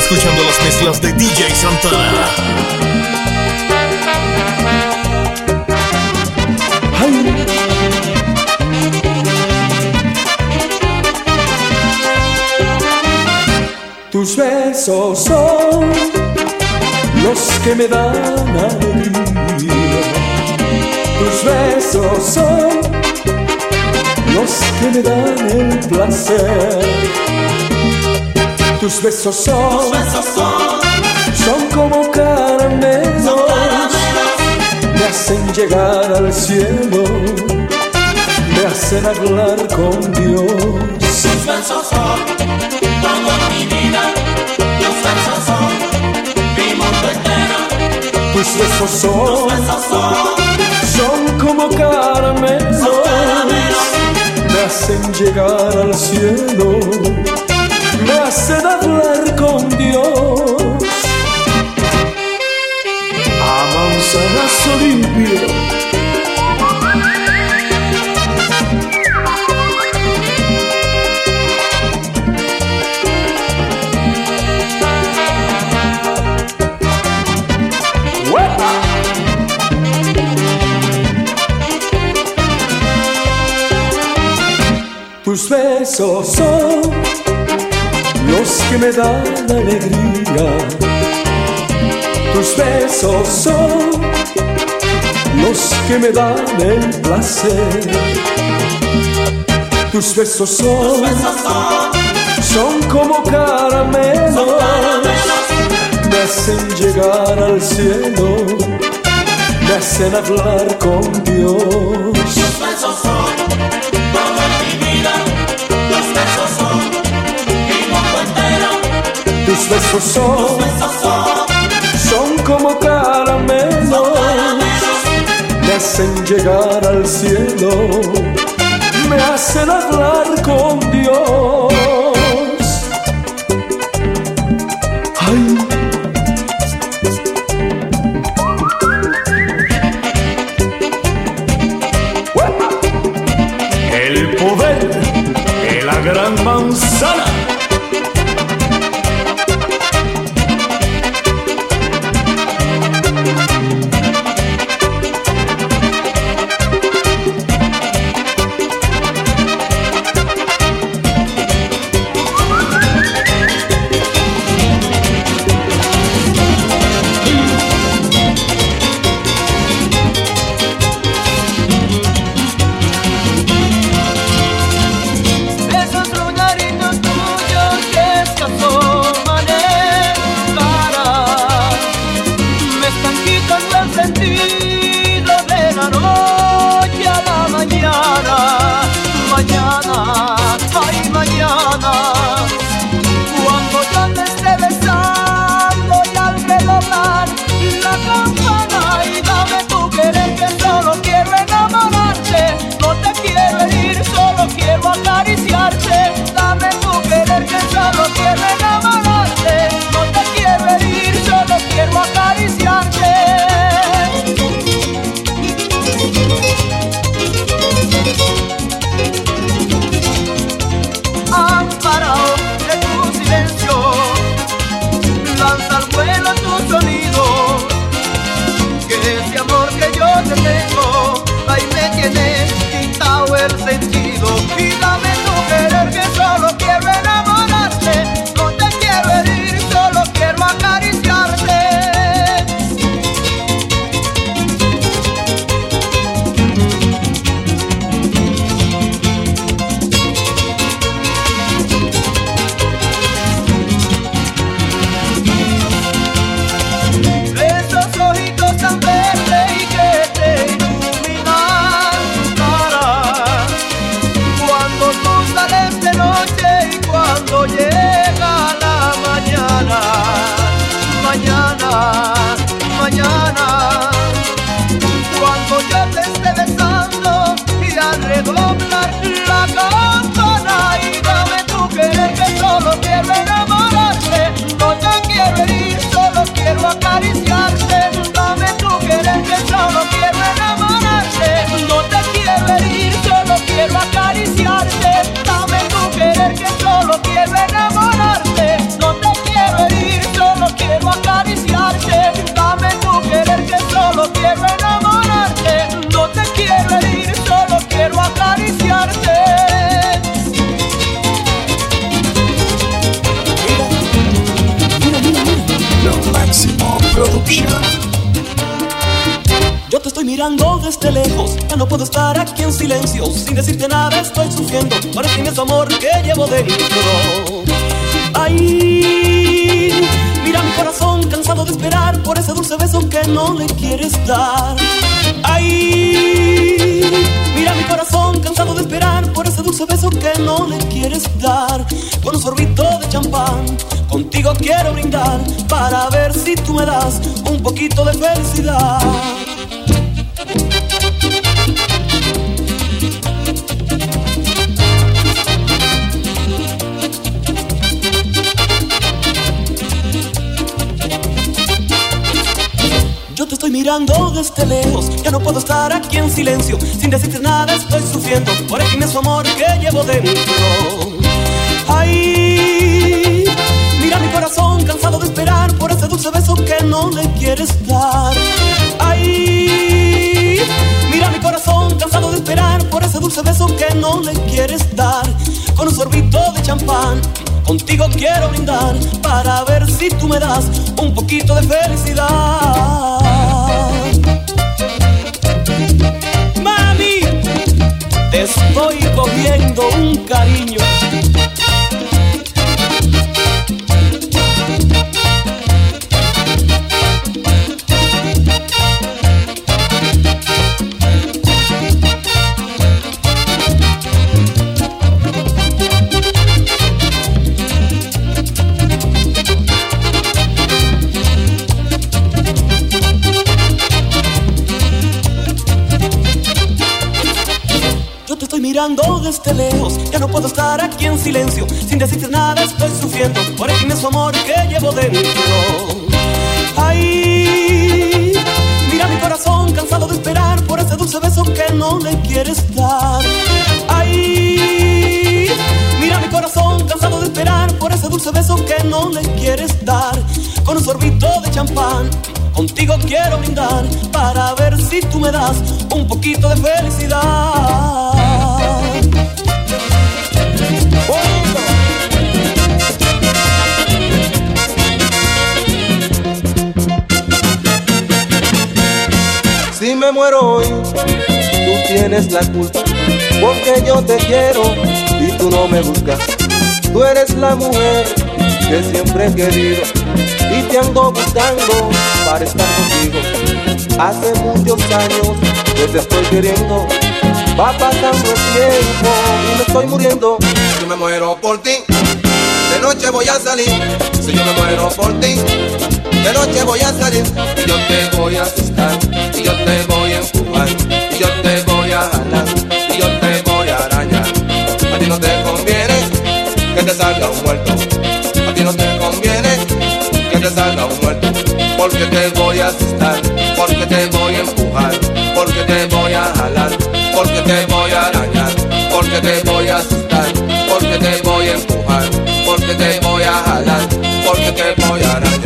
escuchando las mezclas de DJ Santana. Ay. Tus besos son los que me dan alegría. Tus besos son los que me dan el placer. Tus besos son como caramelos, me hacen llegar al cielo, me hacen hablar con Dios. Tus besos son todo mi vida, tus besos son mi mundo entero. Tus besos son como caramelos, me hacen llegar al cielo, me hacen hablar con Dios. A manzanazo limpio. Tus besos son los que me dan alegría. Tus besos son los que me dan el placer. Tus besos son como caramelos, me hacen llegar al cielo, me hacen hablar con Dios. Tus besos son toda mi vida, tus besos son mi mundo entero. Tus besos son como caramelos, me hacen llegar al cielo, me hacen hablar con Dios. Ay. El poder de la gran manzana. mirando desde lejos, ya no puedo estar aquí en silencio. Sin decirte nada estoy sufriendo por este inmenso amor que llevo dentro. Ay, mira mi corazón cansado de esperar por ese dulce beso que no le quieres dar. Ay, mira mi corazón cansado de esperar por ese dulce beso que no le quieres dar. Con un sorbito de champán contigo quiero brindar para ver si tú me das un poquito de felicidad. Yo te estoy mirando desde lejos, ya no puedo estar aquí en silencio. Sin decirte nada estoy sufriendo por el inmenso amor que llevo dentro. Ay, mira mi corazón cansado de esperar por ese dulce beso que no le quieres dar. Ay, mira mi corazón cansado de esperar por ese dulce beso que no le quieres dar. Con un sorbito de champán contigo quiero brindar para ver si tú me das un poquito de felicidad. Mami, te estoy cogiendo un cariño. Mirando desde lejos, ya no puedo estar aquí en silencio. Sin decirte nada estoy sufriendo por el inmenso amor que llevo dentro. Ay, mira mi corazón cansado de esperar por ese dulce beso que no le quieres dar. Ay, mira mi corazón cansado de esperar por ese dulce beso que no le quieres dar. Con un sorbito de champán contigo quiero brindar para ver si tú me das un poquito de felicidad. Si me muero hoy, tú tienes la culpa, porque yo te quiero y tú no me buscas. Tú eres la mujer que siempre he querido y te ando buscando para estar contigo. Hace muchos años que te estoy queriendo, va pasando el tiempo y me estoy muriendo. Si me muero por ti, de noche voy a salir. Si yo me muero por ti, de noche voy a salir. Y yo te voy a asustar, y yo te voy a empujar, y yo te voy a jalar, y yo te voy a arañar. A ti no te conviene que te salga un muerto. A ti no te conviene que te salga un muerto. Porque te voy a asustar, porque te voy a empujar, porque te voy a jalar, porque te voy a arañar, porque te voy a asustar, porque te voy a empujar, porque te voy a jalar, porque te voy a arañar.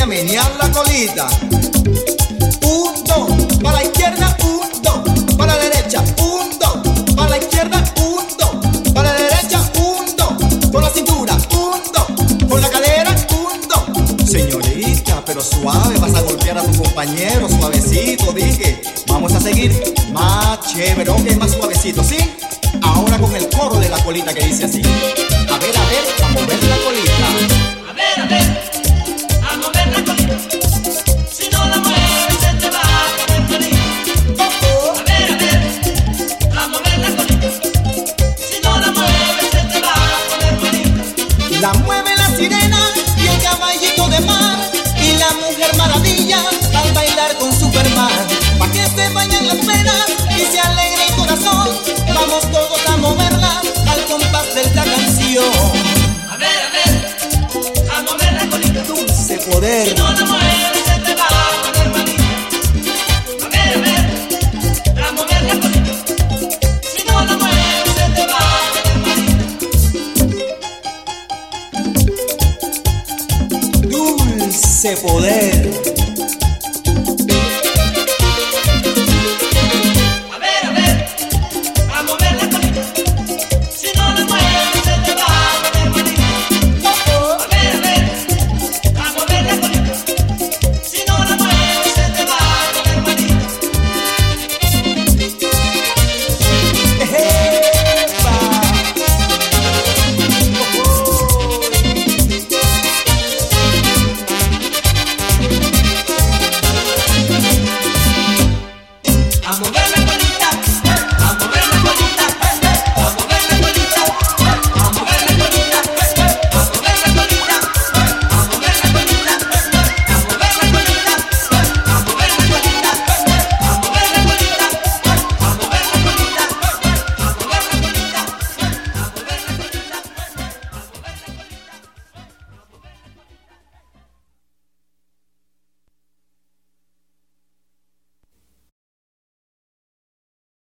menear la colita. 1, 2, para la izquierda, 1, 2, para la derecha, 1, 2, para la izquierda, 1, 2, para la derecha, 1, 2, con la cintura, 1, 2, con la cadera, 1, 2. Señorita, pero suave, vas a golpear a tu compañero, suavecito, dije. Vamos a seguir más chévere, ok, más suavecito, ¿sí? Ahora con el coro de la colita que dice así. A ver, a mover la colita. A ver, a mover la colita. Si no la mueves se te va a poner malita. A ver, a mover la colita. Si no la mueves se te va a poner malita. La mueve la sirena y el caballito de mar y la mujer maravilla al bailar con Superman. Pa' que se vayan las penas y se alegre el corazón. Vamos todos a moverla al compás de esta canción. A ver, a mover la colita. Dulce poder. Si no la mueves se te va a poner malita. A ver, a mover la colita. Si no la mueves se te va a poner malita. Dulce poder.